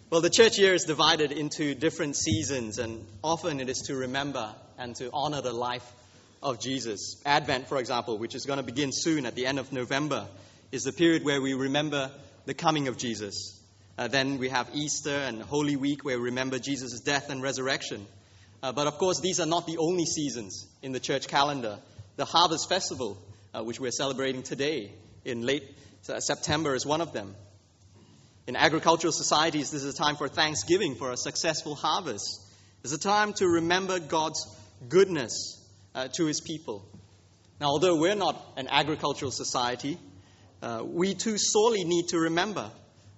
Well, the church year is divided into different seasons, and often it is to remember and to honor the life of Jesus. Advent, for example, which is going to begin soon at the end of November, is the period where we remember the coming of Jesus. Then we have Easter and Holy Week, where we remember Jesus' death and resurrection. But of course, these are not the only seasons in the church calendar. The Harvest Festival, which we're celebrating today in late September, is one of them. In agricultural societies, this is a time for thanksgiving for a successful harvest. It's a time to remember God's goodness to His people. Now, although we're not an agricultural society, we too sorely need to remember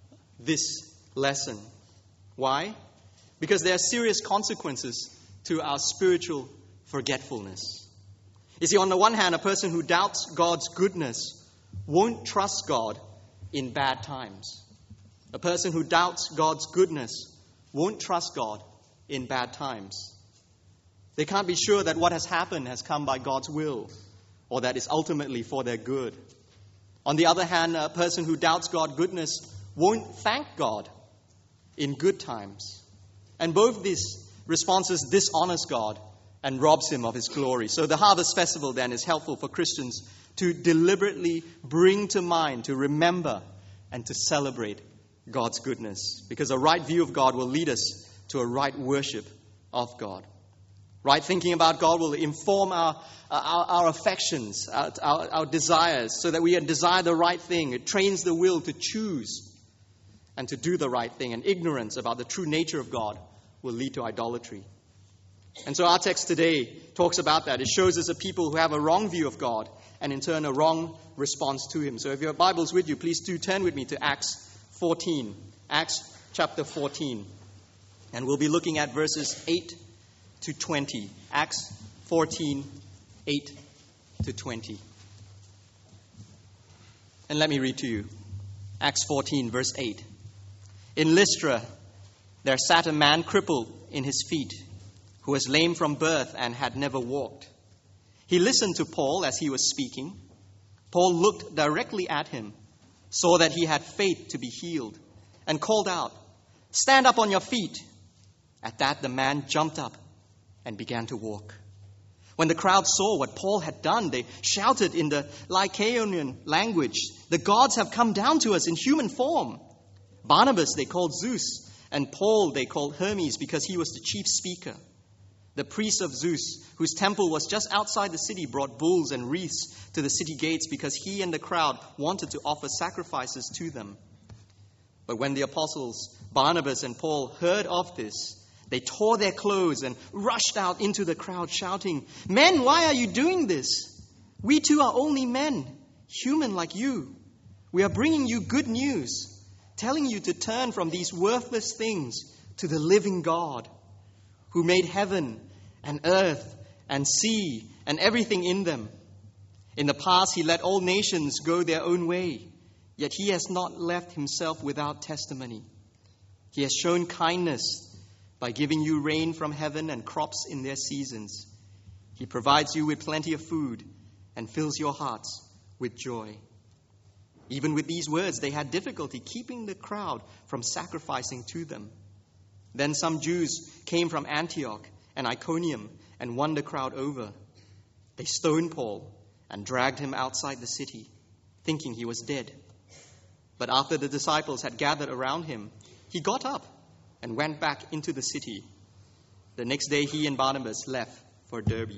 this lesson. Why? Because there are serious consequences to our spiritual forgetfulness. You see, on the one hand, a person who doubts God's goodness won't trust God in bad times. A person who doubts God's goodness won't trust God in bad times. They can't be sure that what has happened has come by God's will, or that it's ultimately for their good. On the other hand, a person who doubts God's goodness won't thank God in good times. And both these responses dishonors God and robs Him of His glory. So the Harvest Festival then is helpful for Christians to deliberately bring to mind, to remember, and to celebrate God's goodness, because a right view of God will lead us to a right worship of God. Right thinking about God will inform our affections, our desires, so that we desire the right thing. It trains the will to choose and to do the right thing. And ignorance about the true nature of God will lead to idolatry. And so our text today talks about that. It shows us a people who have a wrong view of God and in turn a wrong response to Him. So if your Bible's with you, please do turn with me to Acts 14. Acts chapter 14. And we'll be looking at verses 8 to 20. Acts 14, 8 to 20. And let me read to you. Acts 14, verse 8. In Lystra, there sat a man crippled in his feet, who was lame from birth and had never walked. He listened to Paul as he was speaking. Paul looked directly at him, saw that he had faith to be healed, and called out, "Stand up on your feet." At that, the man jumped up and began to walk. When the crowd saw what Paul had done, they shouted in the Lycaonian language, "The gods have come down to us in human form." Barnabas they called Zeus, and Paul they called Hermes, because he was the chief speaker. The priest of Zeus, whose temple was just outside the city, brought bulls and wreaths to the city gates because he and the crowd wanted to offer sacrifices to them. But when the apostles Barnabas and Paul heard of this, they tore their clothes and rushed out into the crowd, shouting, "Men, why are you doing this? We too are only men, human like you. We are bringing you good news, telling you to turn from these worthless things to the living God, who made heaven and earth and sea and everything in them. In the past, He let all nations go their own way, yet He has not left Himself without testimony. He has shown kindness by giving you rain from heaven and crops in their seasons. He provides you with plenty of food and fills your hearts with joy." Even with these words, they had difficulty keeping the crowd from sacrificing to them. Then some Jews came from Antioch and Iconium and won the crowd over. They stoned Paul and dragged him outside the city, thinking he was dead. But after the disciples had gathered around him, he got up and went back into the city. The next day he and Barnabas left for Derbe.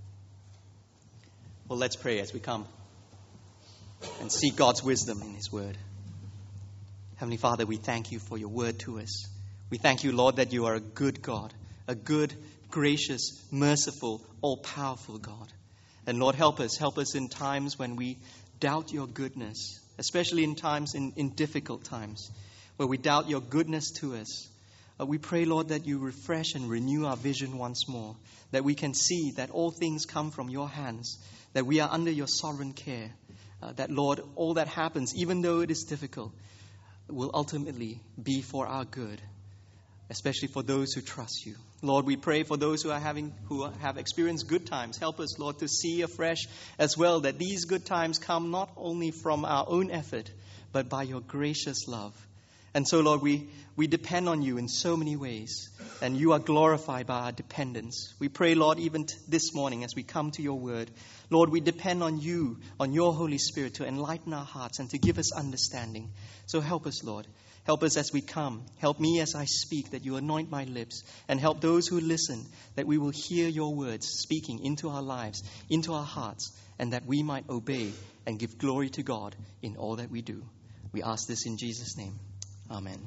Well, let's pray as we come and seek God's wisdom in His word. Heavenly Father, we thank You for Your word to us. We thank You, Lord, that You are a good God, a good, gracious, merciful, all-powerful God. And Lord, help us in times when we doubt Your goodness, especially in times, in difficult times, where we doubt Your goodness to us. We pray, Lord, that You refresh and renew our vision once more, that we can see that all things come from Your hands, that we are under Your sovereign care, that, Lord, all that happens, even though it is difficult, will ultimately be for our good, especially for those who trust You. Lord, we pray for those who have experienced good times. Help us, Lord, to see afresh as well that these good times come not only from our own effort, but by Your gracious love. And so, Lord, we depend on you in so many ways, and you are glorified by our dependence. We pray, Lord, even this morning as we come to your word, Lord, we depend on you, on your Holy Spirit to enlighten our hearts and to give us understanding. So help us, Lord. Help us as we come. Help me as I speak, that you anoint my lips, and help those who listen, that we will hear your words speaking into our lives, into our hearts, and that we might obey and give glory to God in all that we do. We ask this in Jesus' name. Amen.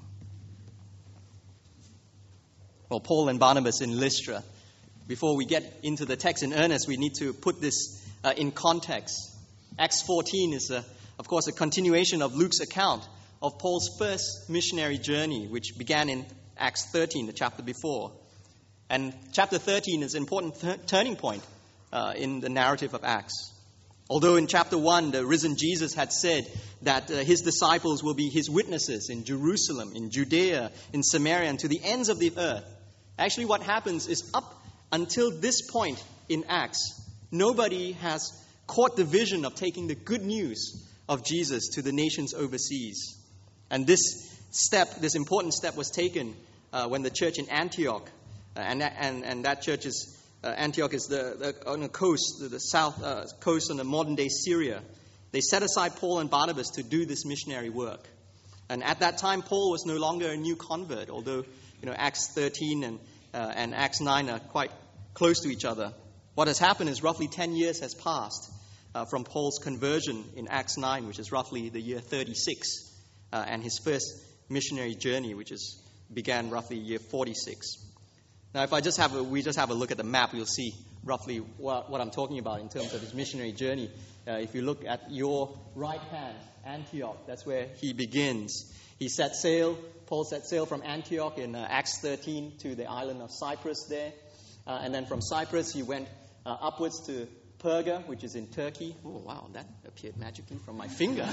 Well, Paul and Barnabas in Lystra. Before we get into the text in earnest, we need to put this in context. Acts 14 is, of course, a continuation of Luke's account of Paul's first missionary journey, which began in Acts 13, the chapter before. And chapter 13 is an important turning point in the narrative of Acts. Although in chapter 1, the risen Jesus had said that his disciples will be his witnesses in Jerusalem, in Judea, in Samaria, and to the ends of the earth. Actually, what happens is up until this point in Acts, nobody has caught the vision of taking the good news of Jesus to the nations overseas. And this important step was taken when the church in Antioch, and that church is Antioch is on the coast, the south coast on the modern-day Syria. They set aside Paul and Barnabas to do this missionary work. And at that time, Paul was no longer a new convert, although Acts 13 and Acts 9 are quite close to each other. What has happened is roughly 10 years has passed from Paul's conversion in Acts 9, which is roughly the year 36, and his first missionary journey, which began roughly year 46. Now, if we just have a look at the map, you'll see roughly what I'm talking about in terms of his missionary journey. If you look at your right hand, Antioch, that's where he begins. Paul set sail from Antioch in Acts 13 to the island of Cyprus there. And then from Cyprus, he went upwards to Perga, which is in Turkey. Oh, wow, that appeared magically from my finger.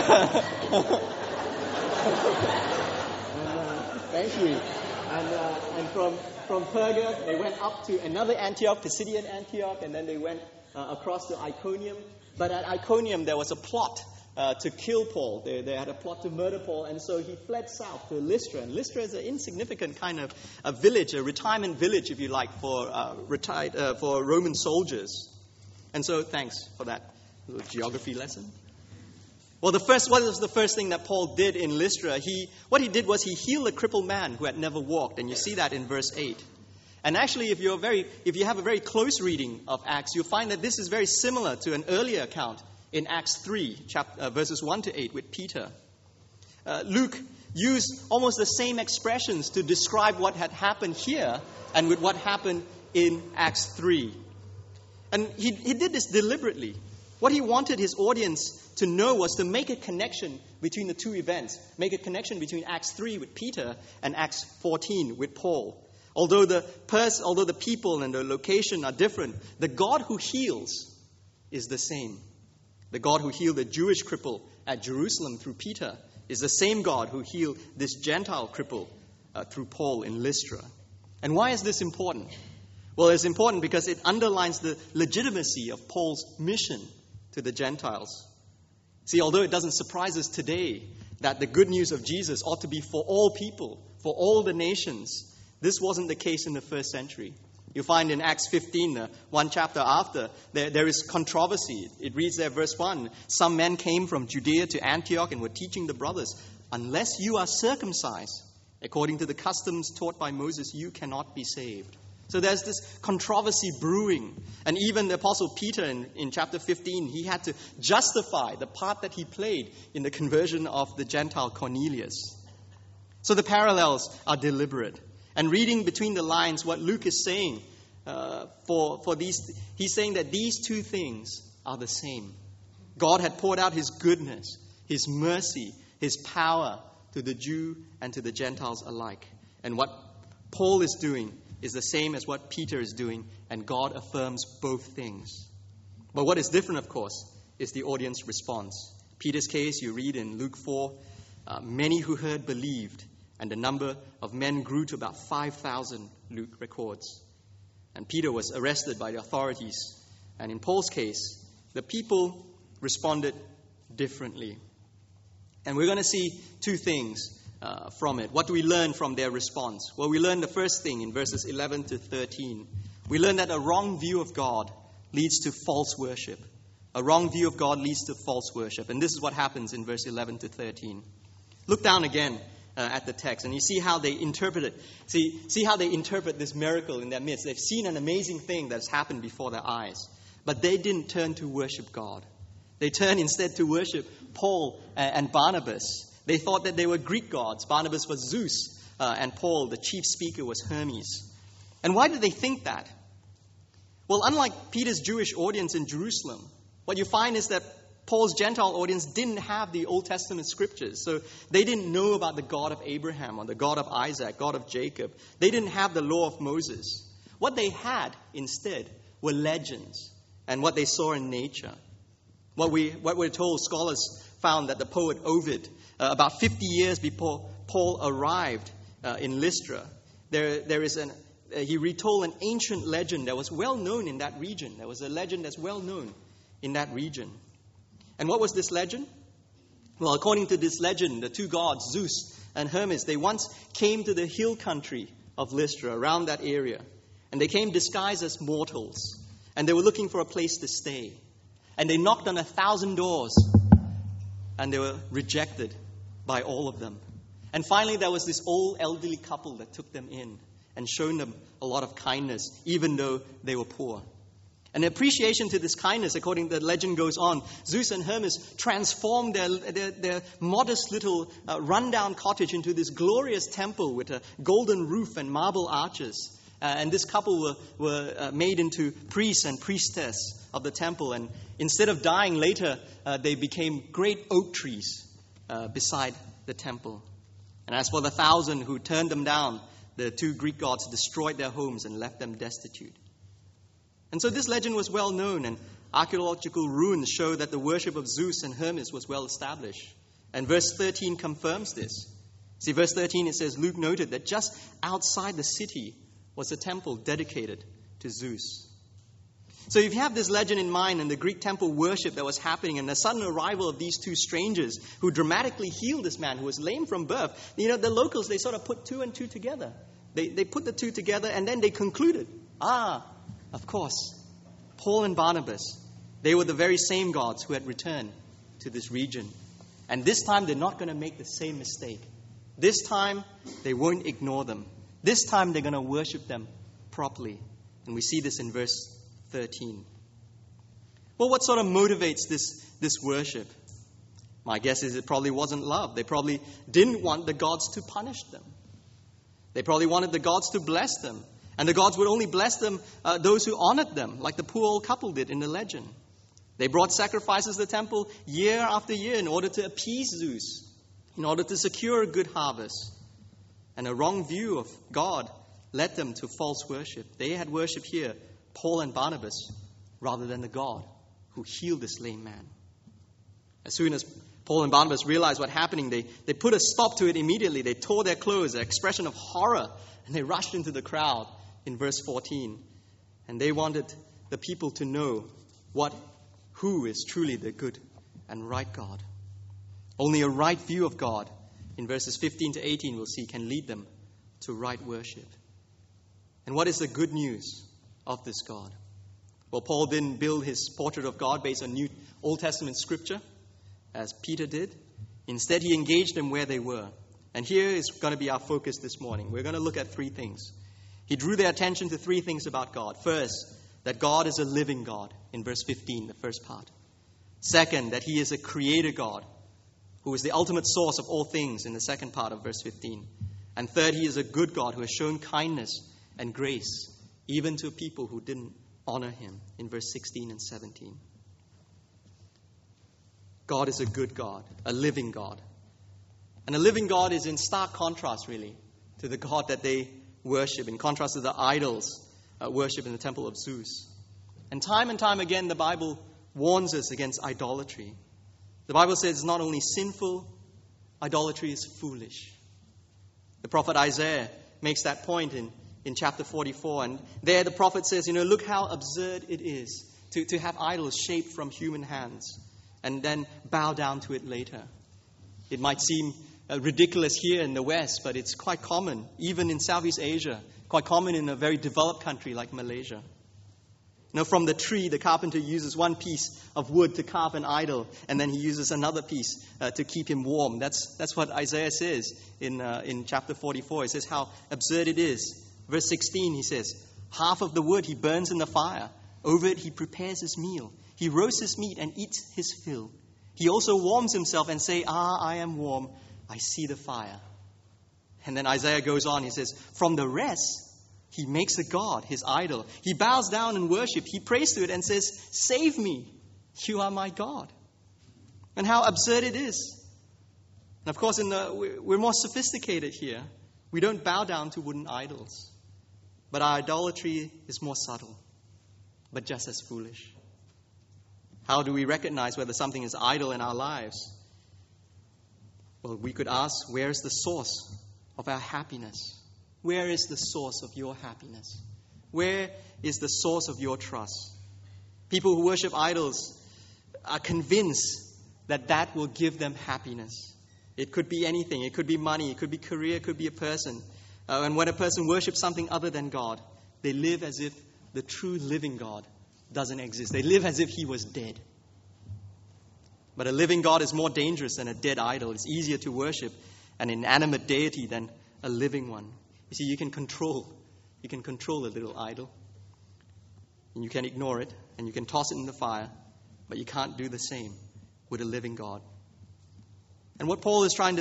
Thank you. And from Perga, they went up to another Antioch, Pisidian Antioch, and then they went across to Iconium. But at Iconium, there was a plot to kill Paul. They had a plot to murder Paul, and so he fled south to Lystra. And Lystra is an insignificant kind of a village, a retirement village, if you like, for Roman soldiers. And so, thanks for that little geography lesson. Well, what was the first thing that Paul did in Lystra? What he did was he healed a crippled man who had never walked, and you see that in verse 8. And actually, if you have a very close reading of Acts, you'll find that this is very similar to an earlier account in Acts 3, verses 1 to 8 with Peter. Luke used almost the same expressions to describe what had happened here and with what happened in Acts 3. And he did this deliberately. What he wanted his audience to know was to make a connection between the two events, make a connection between Acts 3 with Peter and Acts 14 with Paul. Although the people and the location are different, the God who heals is the same. The God who healed the Jewish cripple at Jerusalem through Peter is the same God who healed this Gentile cripple through Paul in Lystra. And why is this important? Well, it's important because it underlines the legitimacy of Paul's mission to the Gentiles. See, although it doesn't surprise us today that the good news of Jesus ought to be for all people, for all the nations, this wasn't the case in the first century. You find in Acts 15, one chapter after, there is controversy. It reads there, verse 1, some men came from Judea to Antioch and were teaching the brothers, unless you are circumcised, according to the customs taught by Moses, you cannot be saved. So there's this controversy brewing. And even the Apostle Peter in chapter 15, he had to justify the part that he played in the conversion of the Gentile Cornelius. So the parallels are deliberate. And reading between the lines, what Luke is saying he's saying that these two things are the same. God had poured out his goodness, his mercy, his power to the Jew and to the Gentiles alike. And what Paul is doing is the same as what Peter is doing, and God affirms both things. But what is different, of course, is the audience response. Peter's case, you read in Luke 4, many who heard believed, and the number of men grew to about 5,000, Luke records. And Peter was arrested by the authorities. And in Paul's case, the people responded differently. And we're going to see two things from it? What do we learn from their response? Well, we learn the first thing in verses 11 to 13. We learn that a wrong view of God leads to false worship. A wrong view of God leads to false worship. And this is what happens in verse 11 to 13. Look down again at the text, and you see how they interpret it. See how they interpret this miracle in their midst. They've seen an amazing thing that's happened before their eyes, but they didn't turn to worship God. They turned instead to worship Paul and Barnabas. They thought that they were Greek gods. Barnabas was Zeus, and Paul, the chief speaker, was Hermes. And why did they think that? Well, unlike Peter's Jewish audience in Jerusalem, what you find is that Paul's Gentile audience didn't have the Old Testament scriptures. So they didn't know about the God of Abraham or the God of Isaac, God of Jacob. They didn't have the law of Moses. What they had instead were legends and what they saw in nature. What we're told, scholars found that the poet Ovid, about 50 years before Paul arrived in Lystra, he retold an ancient legend that was well known in that region. There was a legend that's well known in that region. And what was this legend? Well, according to this legend, the two gods, Zeus and Hermes, they once came to the hill country of Lystra, around that area. And they came disguised as mortals. And they were looking for a place to stay. And they knocked on 1,000 doors. And they were rejected by all of them. And finally, there was this old elderly couple that took them in and showed them a lot of kindness, even though they were poor. An appreciation to this kindness, according to the legend goes on, Zeus and Hermes transformed their modest little rundown cottage into this glorious temple with a golden roof and marble arches. And this couple were made into priests and priestess of the temple. And instead of dying later, they became great oak trees beside the temple. And as for the 1,000 who turned them down, the two Greek gods destroyed their homes and left them destitute. And so this legend was well known, and archaeological ruins show that the worship of Zeus and Hermes was well established. And verse 13 confirms this. See, verse 13, it says, Luke noted that just outside the city was a temple dedicated to Zeus. So if you have this legend in mind and the Greek temple worship that was happening and the sudden arrival of these two strangers who dramatically healed this man who was lame from birth, the locals, they sort of put two and two together. They put the two together and then they concluded, of course, Paul and Barnabas, they were the very same gods who had returned to this region. And this time, they're not going to make the same mistake. This time, they won't ignore them. This time, they're going to worship them properly. And we see this in verse 13. Well, what sort of motivates this worship? My guess is it probably wasn't love. They probably didn't want the gods to punish them. They probably wanted the gods to bless them. And the gods would only bless them, those who honored them, like the poor old couple did in the legend. They brought sacrifices to the temple year after year in order to appease Zeus, in order to secure a good harvest. And a wrong view of God led them to false worship. They had worshipped here Paul and Barnabas rather than the God who healed this lame man. As soon as Paul and Barnabas realized what happening, they put a stop to it immediately. They tore their clothes, an expression of horror, and they rushed into the crowd in verse 14. And they wanted the people to know who is truly the good and right God. Only a right view of God, in verses 15 to 18 we'll see, can lead them to right worship. And what is the good news of this God? Well, Paul didn't build his portrait of God based on New Old Testament scripture, as Peter did. Instead, he engaged them where they were. And here is going to be our focus this morning. We're going to look at three things. He drew their attention to three things about God. First, that God is a living God, in verse 15, the first part. Second, that he is a creator God, who is the ultimate source of all things, in the second part of verse 15. And third, he is a good God who has shown kindness and grace, even to people who didn't honor him, in verse 16 and 17. God is a good God, a living God. And a living God is in stark contrast, really, to the God that they worship, in contrast to the idols worship in the temple of Zeus. And time again, the Bible warns us against idolatry. The Bible says it's not only sinful, idolatry is foolish. The prophet Isaiah makes that point in chapter 44. And there the prophet says, look how absurd it is to have idols shaped from human hands and then bow down to it later. It might seem ridiculous here in the West, but it's quite common, even in Southeast Asia, quite common in a very developed country like Malaysia. From the tree, the carpenter uses one piece of wood to carve an idol, and then he uses another piece to keep him warm. That's what Isaiah says in chapter 44. He says how absurd it is. Verse 16, he says, half of the wood he burns in the fire. Over it he prepares his meal. He roasts his meat and eats his fill. He also warms himself and say, I am warm. I see the fire. And then Isaiah goes on. He says, from the rest, he makes a god, his idol. He bows down and worships. He prays to it and says, save me. You are my God. And how absurd it is. And of course, we're more sophisticated here. We don't bow down to wooden idols. But our idolatry is more subtle, but just as foolish. How do we recognize whether something is idol in our lives? Well, we could ask, where is the source of our happiness? Where is the source of your happiness? Where is the source of your trust? People who worship idols are convinced that that will give them happiness. It could be anything. It could be money. It could be career. It could be a person. And when a person worships something other than God, they live as if the true living God doesn't exist. They live as if he was dead. But a living God is more dangerous than a dead idol. It's easier to worship an inanimate deity than a living one. You see, you can control a little idol. And you can ignore it, and you can toss it in the fire, but you can't do the same with a living God. And what Paul is trying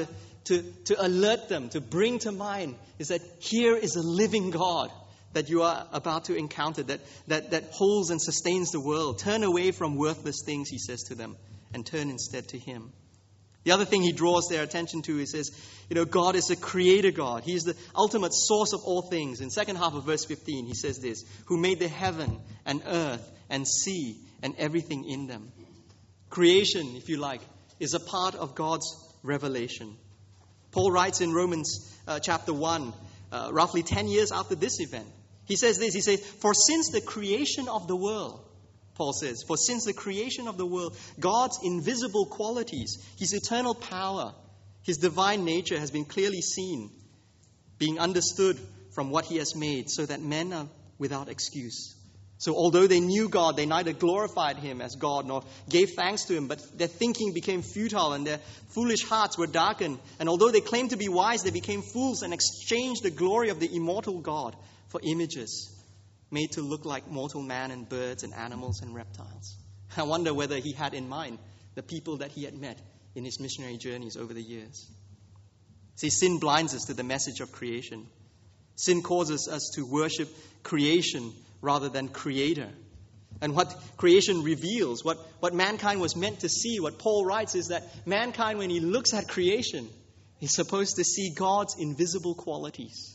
to alert them, to bring to mind, is that here is a living God that you are about to encounter, that holds and sustains the world. Turn away from worthless things, he says to them, and turn instead to him. The other thing he draws their attention to, he says, God is a creator God. He is the ultimate source of all things. In second half of verse 15, he says this, who made the heaven and earth and sea and everything in them. Creation, if you like, is a part of God's revelation. Paul writes in Romans chapter 1, roughly 10 years after this event. He says this, he says, for since the creation of the world, Paul says, for since the creation of the world, God's invisible qualities, his eternal power, his divine nature has been clearly seen, being understood from what he has made, so that men are without excuse. So although they knew God, they neither glorified him as God nor gave thanks to him, but their thinking became futile and their foolish hearts were darkened. And although they claimed to be wise, they became fools and exchanged the glory of the immortal God for images made to look like mortal man and birds and animals and reptiles. I wonder whether he had in mind the people that he had met in his missionary journeys over the years. See, sin blinds us to the message of creation. Sin causes us to worship creation rather than Creator. And what creation reveals, what mankind was meant to see, what Paul writes is that mankind, when he looks at creation, is supposed to see God's invisible qualities.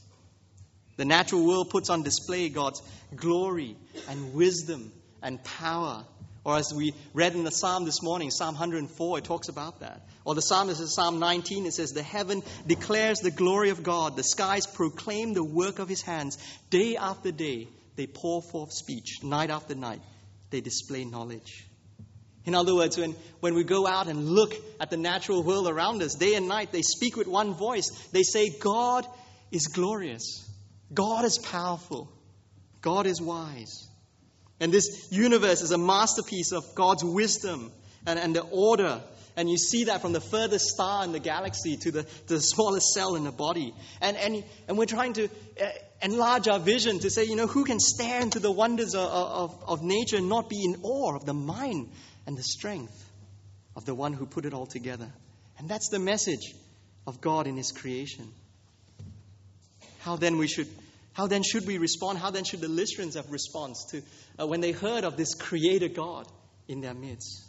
The natural world puts on display God's glory and wisdom and power. Or as we read in the Psalm this morning, Psalm 104, it talks about that. Or the Psalm, this is Psalm 19, it says, the heaven declares the glory of God. The skies proclaim the work of his hands. Day after day, they pour forth speech. Night after night, they display knowledge. In other words, when we go out and look at the natural world around us, day and night, they speak with one voice. They say, God is glorious. God is powerful. God is wise. And this universe is a masterpiece of God's wisdom and the order. And you see that from the furthest star in the galaxy to the smallest cell in the body. And we're trying to enlarge our vision to say, who can stare into the wonders of nature and not be in awe of the mind and the strength of the one who put it all together. And that's the message of God in his creation. How then should we respond? How then should the Lystrans have response to when they heard of this creator God in their midst?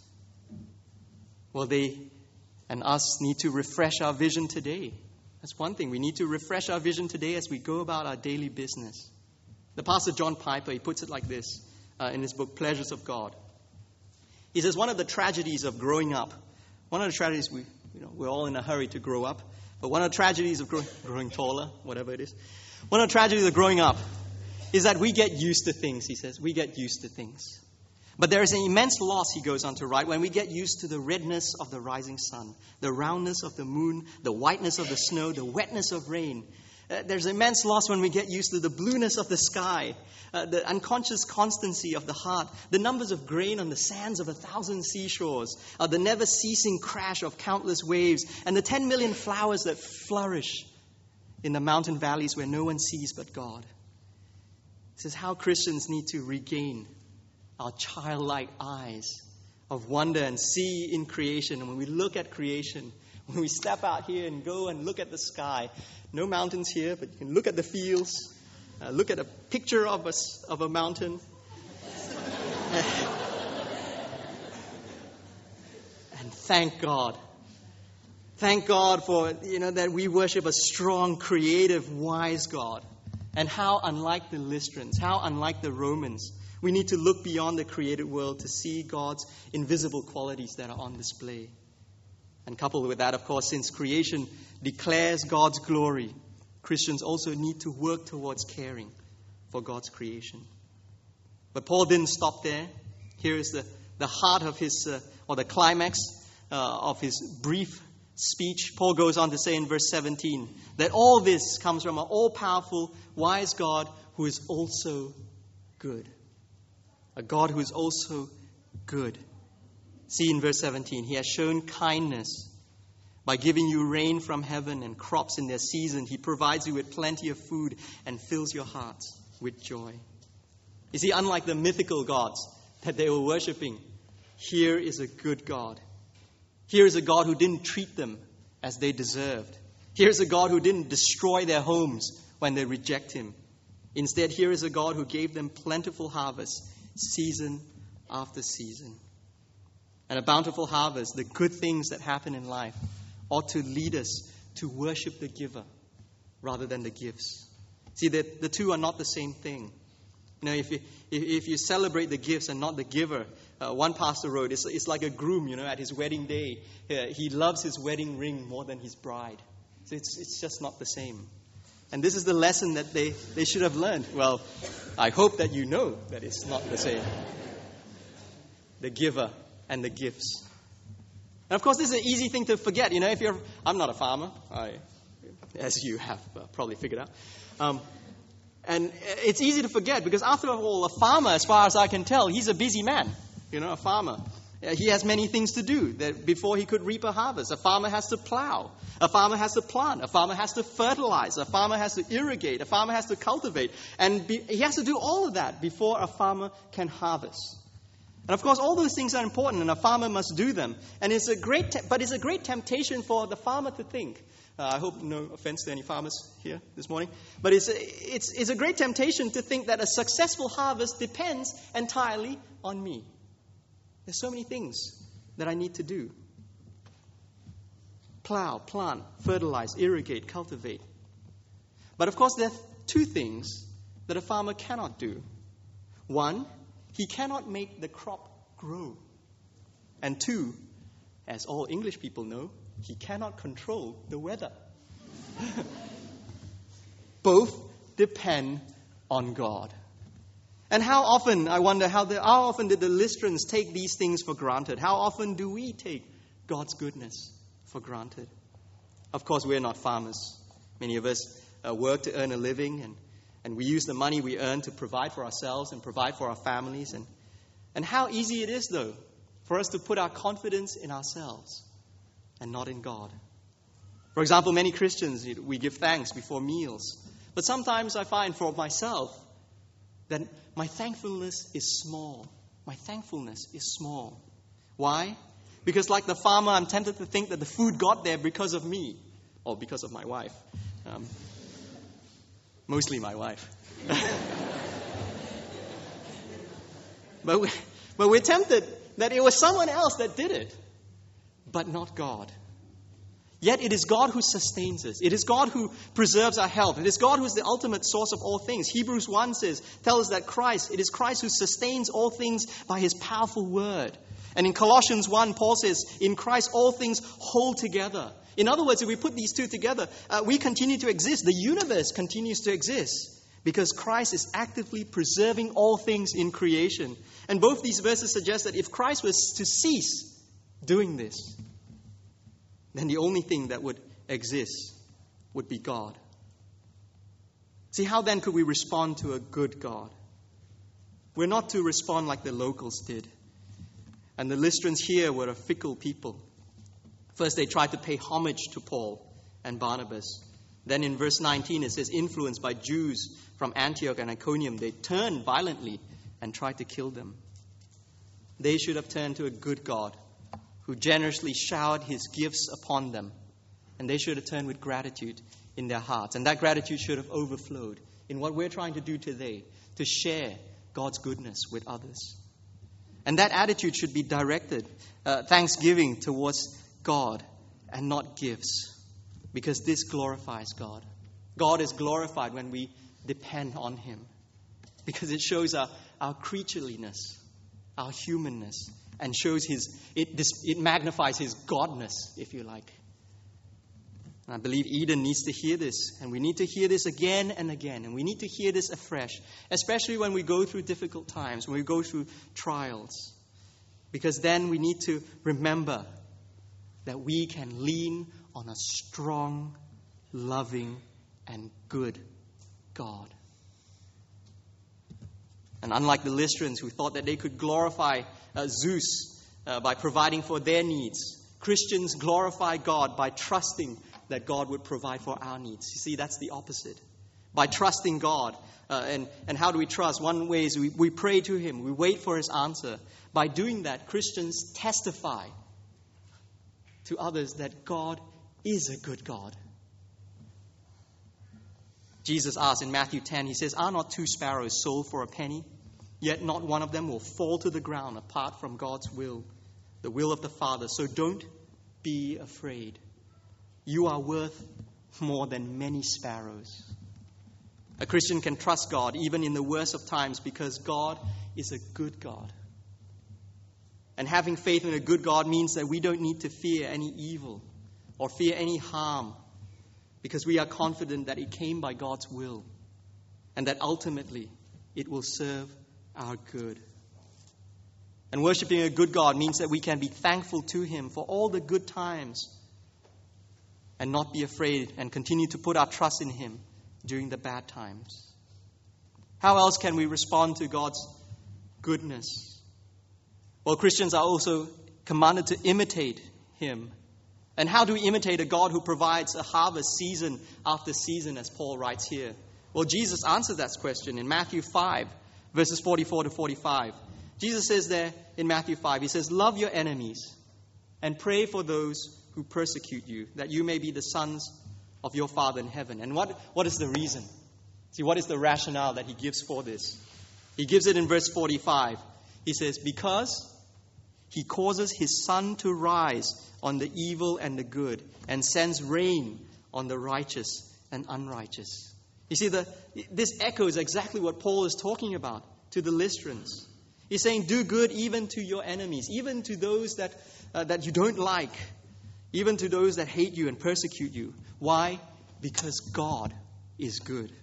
Well, they and us need to refresh our vision today. That's one thing. We need to refresh our vision today as we go about our daily business. The pastor John Piper, he puts it like this in his book, Pleasures of God. He says, one of the tragedies of growing up, one of the tragedies, we're all in a hurry to grow up, but one of the tragedies of growing taller, whatever it is, one of the tragedies of growing up is that we get used to things, he says. We get used to things. But there is an immense loss, he goes on to write, when we get used to the redness of the rising sun, the roundness of the moon, the whiteness of the snow, the wetness of rain. There's immense loss when we get used to the blueness of the sky, the unconscious constancy of the heart, the numbers of grain on the sands of 1,000 seashores, the never-ceasing crash of countless waves, and the 10 million flowers that flourish in the mountain valleys where no one sees but God. This is how Christians need to regain our childlike eyes of wonder and see in creation. And when we look at creation, when we step out here and go and look at the sky, no mountains here, but you can look at the fields, look at a picture of a mountain. And thank God. Thank God for, that we worship a strong, creative, wise God. And how unlike the Lystrans, how unlike the Romans, we need to look beyond the created world to see God's invisible qualities that are on display. And coupled with that, of course, since creation declares God's glory, Christians also need to work towards caring for God's creation. But Paul didn't stop there. Here is the heart of his, or the climax of his brief speech. Paul goes on to say in verse 17 that all this comes from an all-powerful, wise God who is also good. A God who is also good. See in verse 17, he has shown kindness by giving you rain from heaven and crops in their season. He provides you with plenty of food and fills your hearts with joy. You see, unlike the mythical gods that they were worshipping, here is a good God. Here is a God who didn't treat them as they deserved. Here is a God who didn't destroy their homes when they reject him. Instead, here is a God who gave them plentiful harvest, season after season. And a bountiful harvest, the good things that happen in life, ought to lead us to worship the giver rather than the gifts. See, the two are not the same thing. If you celebrate the gifts and not the giver, one pastor wrote, it's like a groom, at his wedding day. He loves his wedding ring more than his bride. So it's just not the same. And this is the lesson that they should have learned. Well, I hope that you know that it's not the same. The giver and the gifts. And of course, this is an easy thing to forget. I'm not a farmer, as you have probably figured out. And it's easy to forget because after all, a farmer, as far as I can tell, he's a busy man. A farmer. He has many things to do that before he could reap a harvest. A farmer has to plow. A farmer has to plant. A farmer has to fertilize. A farmer has to irrigate. A farmer has to cultivate. And he has to do all of that before a farmer can harvest. And of course, all those things are important, and a farmer must do them. And it's a great temptation for the farmer to think. I hope no offense to any farmers here this morning, but it's a great temptation to think that a successful harvest depends entirely on me. There's so many things that I need to do: plow, plant, fertilize, irrigate, cultivate. But of course, there are two things that a farmer cannot do. One, he cannot make the crop grow. And two, as all English people know, he cannot control the weather. Both depend on God. And how often, I wonder, how often did the Lystrans take these things for granted? How often do we take God's goodness for granted? Of course, we're not farmers. Many of us work to earn a living, and we use the money we earn to provide for ourselves and provide for our families. And how easy it is, though, for us to put our confidence in ourselves and not in God. For example, many Christians, we give thanks before meals. But sometimes I find for myself that my thankfulness is small. My thankfulness is small. Why? Because like the farmer, I'm tempted to think that the food got there because of me or because of my wife. Mostly my wife. But we're tempted that it was someone else that did it, but not God. Yet it is God who sustains us. It is God who preserves our health. It is God who is the ultimate source of all things. Hebrews 1 tells us that it is Christ who sustains all things by his powerful word. And in Colossians 1, Paul says, in Christ all things hold together. In other words, if we put these two together, we continue to exist. The universe continues to exist because Christ is actively preserving all things in creation. And both these verses suggest that if Christ was to cease doing this, then the only thing that would exist would be God. See, how then could we respond to a good God? We're not to respond like the locals did. And the Lystrans here were a fickle people. First, they tried to pay homage to Paul and Barnabas. Then in verse 19, it says, influenced by Jews from Antioch and Iconium, they turned violently and tried to kill them. They should have turned to a good God who generously showered his gifts upon them. And they should have turned with gratitude in their hearts. And that gratitude should have overflowed in what we're trying to do today, to share God's goodness with others. And that attitude should be directed, thanksgiving towards God and not gifts, because this glorifies God. God is glorified when we depend on him, because it shows our creatureliness, our humanness, and shows it magnifies his godness, if you like. And I believe Eden needs to hear this, and we need to hear this again and again, and we need to hear this afresh, especially when we go through difficult times, when we go through trials, because then we need to remember that we can lean on a strong, loving, and good God. And unlike the Lystrans, who thought that they could glorify Zeus by providing for their needs, Christians glorify God by trusting that God would provide for our needs. You see, that's the opposite. By trusting God. And how do we trust? One way is we pray to him. We wait for his answer. By doing that, Christians testify to others that God is a good God. Jesus asks in Matthew 10, he says, are not 2 sparrows sold for a penny? Yet not one of them will fall to the ground apart from God's will, the will of the Father. So don't be afraid. You are worth more than many sparrows. A Christian can trust God even in the worst of times because God is a good God. And having faith in a good God means that we don't need to fear any evil or fear any harm, because we are confident that it came by God's will and that ultimately it will serve our good. And worshiping a good God means that we can be thankful to him for all the good times and not be afraid and continue to put our trust in him during the bad times. How else can we respond to God's goodness? Well, Christians are also commanded to imitate him. And how do we imitate a God who provides a harvest season after season, as Paul writes here? Well, Jesus answered that question in Matthew 5, verses 44 to 45. Jesus says there in Matthew 5, he says, love your enemies and pray for those who persecute you, that you may be the sons of your Father in heaven. And what is the reason? See, what is the rationale that he gives for this? He gives it in verse 45. He says, because he causes his sun to rise on the evil and the good, and sends rain on the righteous and unrighteous. You see, this echoes exactly what Paul is talking about to the Lystrans. He's saying, do good even to your enemies, even to those that you don't like, even to those that hate you and persecute you. Why? Because God is good.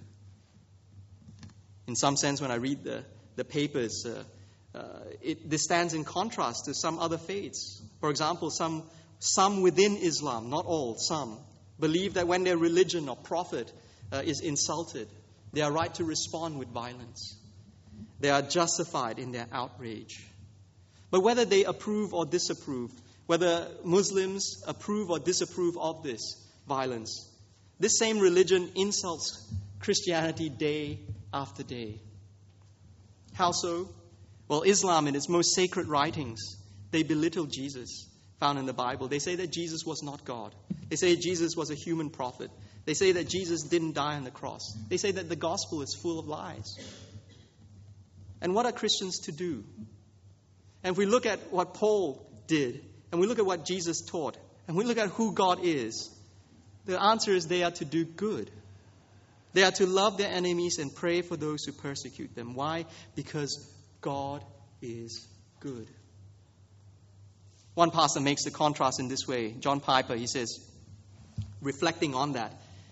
In some sense, when I read the papers, this stands in contrast to some other faiths. For example, some within Islam, not all, some, believe that when their religion or prophet is insulted, they are right to respond with violence. They are justified in their outrage. But whether they approve or disapprove, whether Muslims approve or disapprove of this violence, this same religion insults Christianity day after day. How so? Well, Islam, in its most sacred writings, they belittle Jesus, found in the Bible. They say that Jesus was not God. They say Jesus was a human prophet. They say that Jesus didn't die on the cross. They say that the gospel is full of lies. And what are Christians to do? And if we look at what Paul did, and we look at what Jesus taught, and we look at who God is, the answer is they are to do good. They are to love their enemies and pray for those who persecute them. Why? Because God is good. One pastor makes the contrast in this way. John Piper, he says, reflecting on that,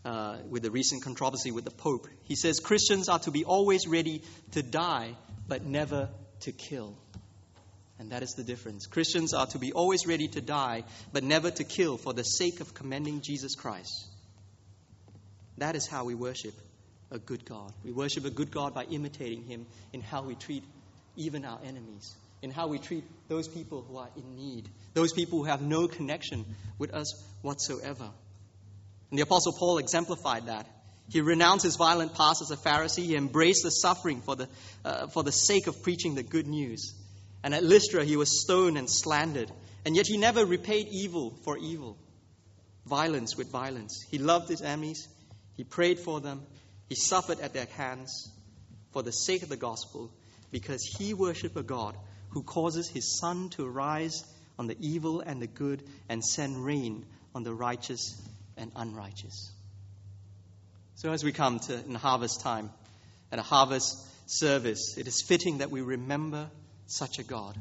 with the recent controversy with the Pope. He says Christians are to be always ready to die, but never to kill. And that is the difference. Christians are to be always ready to die, but never to kill for the sake of commending Jesus Christ. That is how we worship a good God. We worship a good God by imitating Him in how we treat even our enemies, in how we treat those people who are in need, those people who have no connection with us whatsoever. And the Apostle Paul exemplified that. He renounced his violent past as a Pharisee. He embraced the suffering for the sake of preaching the good news. And at Lystra, he was stoned and slandered. And yet he never repaid evil for evil, violence with violence. He loved his enemies. He prayed for them. He suffered at their hands for the sake of the gospel, because he worshiped a God who causes His sun to rise on the evil and the good and send rain on the righteous and unrighteous. So as we come to in harvest time, at a harvest service, it is fitting that we remember such a God.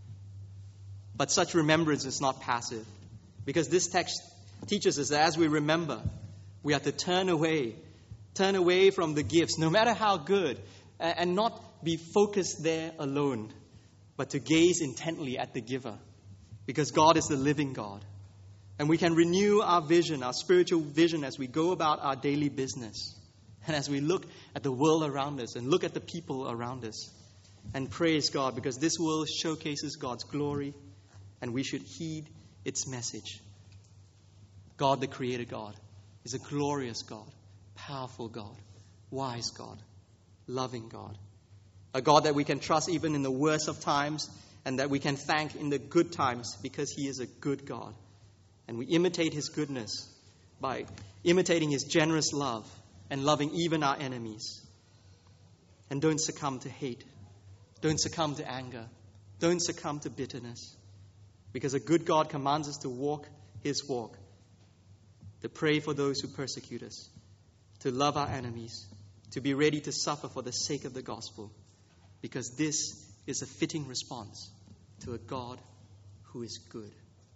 But such remembrance is not passive, because this text teaches us that as we remember, we are to turn away from the gifts, no matter how good, and not be focused there alone, but to gaze intently at the giver, because God is the living God. And we can renew our vision, our spiritual vision, as we go about our daily business, and as we look at the world around us and look at the people around us. And praise God, because this world showcases God's glory, and we should heed its message. God, the Creator God, is a glorious God, powerful God, wise God, loving God. A God that we can trust even in the worst of times, and that we can thank in the good times, because He is a good God. And we imitate His goodness by imitating His generous love and loving even our enemies. And don't succumb to hate. Don't succumb to anger. Don't succumb to bitterness. Because a good God commands us to walk His walk, to pray for those who persecute us, to love our enemies, to be ready to suffer for the sake of the gospel. Because this is a fitting response to a God who is good.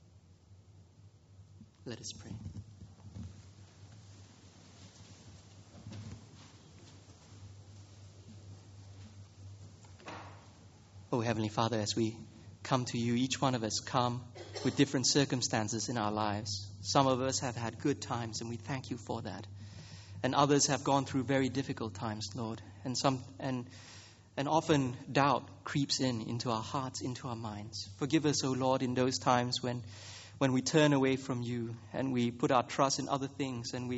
Let us pray. Oh, Heavenly Father, as we come to you, each one of us come with different circumstances in our lives. Some of us have had good times, and we thank you for that. And others have gone through very difficult times, Lord. And often doubt creeps into our hearts, into our minds. Forgive us, O Lord, in those times when we turn away from you and we put our trust in other things, and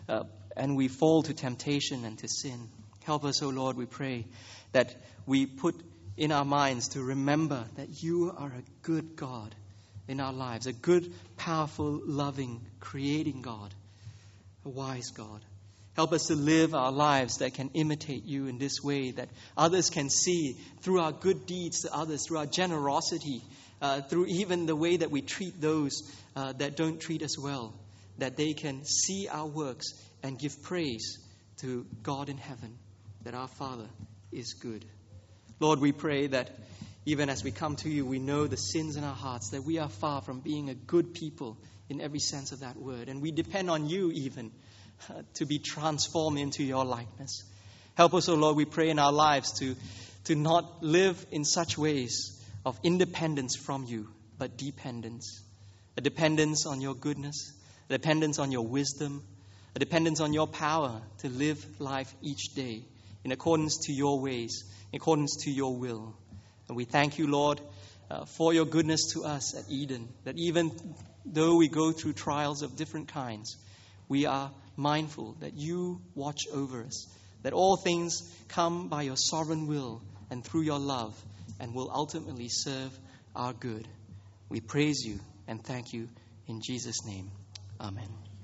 we fall to temptation and to sin. Help us, O Lord, we pray, that we put in our minds to remember that you are a good God in our lives, a good, powerful, loving, creating God, a wise God. Help us to live our lives that can imitate you in this way, that others can see through our good deeds to others, through our generosity, through even the way that we treat those that don't treat us well, that they can see our works and give praise to God in heaven, that our Father is good. Lord, we pray that even as we come to you, we know the sins in our hearts, that we are far from being a good people in every sense of that word. And we depend on you even to be transformed into your likeness. Help us, O Lord, we pray in our lives to not live in such ways of independence from you, but dependence. A dependence on your goodness, a dependence on your wisdom, a dependence on your power to live life each day in accordance to your ways, in accordance to your will. And we thank you, Lord, for your goodness to us at Eden, that even though we go through trials of different kinds, we are mindful that you watch over us, that all things come by your sovereign will and through your love, and will ultimately serve our good. We praise you and thank you in Jesus' name. Amen.